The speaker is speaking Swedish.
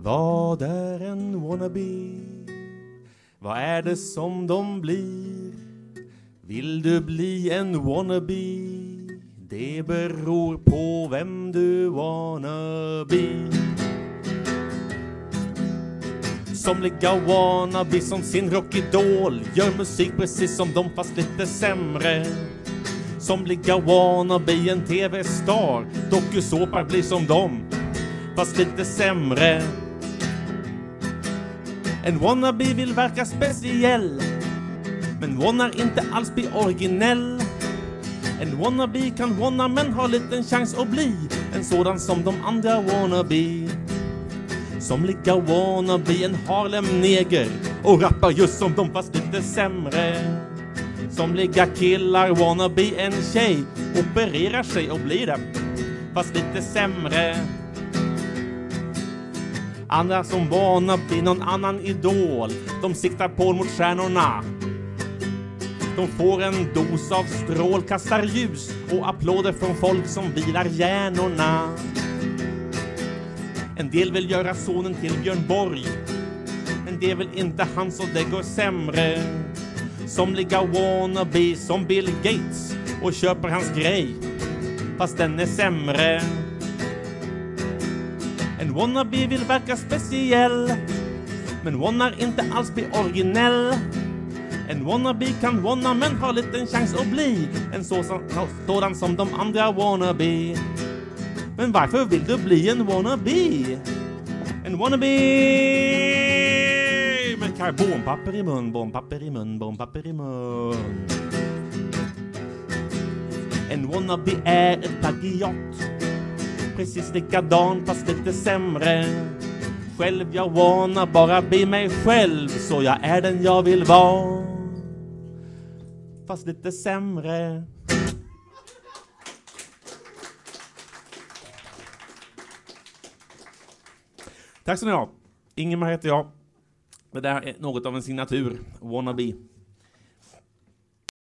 Vad är en wannabe? Vad är det som de blir? Vill du bli en wannabe? Det beror på vem du wanna be. Somliga wannabe som sin rockidol gör musik precis som de fast lite sämre. Somliga wannabe en tv-star, dokusåpar blir som dem fast lite sämre. En wannabe vill verka speciell, men wannar inte alls bli originell. En wannabe kan wanna men har liten chans att bli en sådan som de andra wannabe. Somliga wannabe en Harlem-neger och rappar just som de fast lite sämre. Somliga killar wannabe en tjej, opererar sig och blir det fast lite sämre. Andra som wannabe någon annan idol, de siktar på mot stjärnorna. De får en dos av strål, kastar ljus och applåder från folk som vilar hjärnorna. En del vill göra sonen till Björn Borg, men det vill inte han, så det går sämre. Somliga wannabe som Bill Gates och köper hans grej, fast den är sämre. En wannabe vill verka speciell, men wannar inte alls bli originell. En wannabe kan wanna men har liten chans att bli en sådan som de andra wannabe. Men varför vill du bli en wannabe? En wannabe med karbonpapper i mun, bompapper i mun, bompapper i mun. En wannabe är ett plagiat, precis likadan fast lite sämre. Själv jag wanna bara be mig själv, så jag är den jag vill vara, fast lite sämre. Tack så ni ha. Ingemar heter jag. Det där är något av en signatur. Wannabe.